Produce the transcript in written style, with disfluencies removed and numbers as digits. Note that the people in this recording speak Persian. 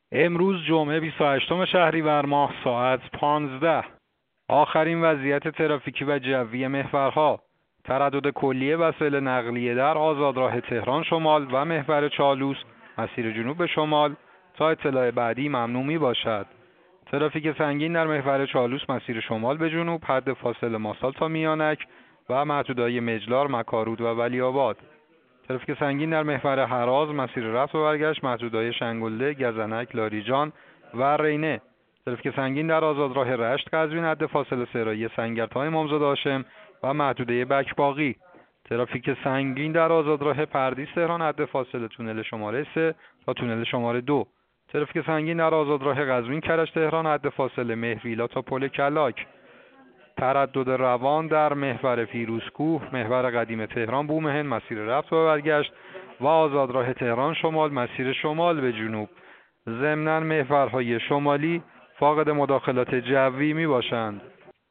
امروز جمعه 28 شهریور ماه ساعت 15. آخرین وضعیت ترافیکی و جوی محورها: تردد کلی وسایل نقلیه در آزادراه تهران شمال و محور چالوس مسیر جنوب به شمال تا اطلاع بعدی ممنوع می باشد. ترافیک سنگین در محور چالوس مسیر شمال به جنوب حد فاصل ماسال تا میانک و محدودهای مجلار، مکارود و ولی‌آباد. ترافیک سنگین در محور هراز مسیر رفت و برگشت محدودهای شنگلده، گزنک، لاریجان و رینه. ترافیک سنگین در آزادراه رشت قزوین حد فاصل سرایی سنگر تا امامزاده هاشم و محدوده بکباقی. ترافیک سنگین در آزادراه پردیس تهران حد فاصل تونل شماره 3 تا تونل شماره 2. ترافیک سنگین در آزادراه قزوین کرج تهران حد فاصل مهرویلا تا پل کلاک. تردد روان در محور فیروزکوه، محور قدیم تهران بومهن مسیر رفت و برگشت و آزادراه تهران شمال مسیر شمال به جنوب. ضمناً محورهای شمالی فاقد مداخلات جوی می باشند.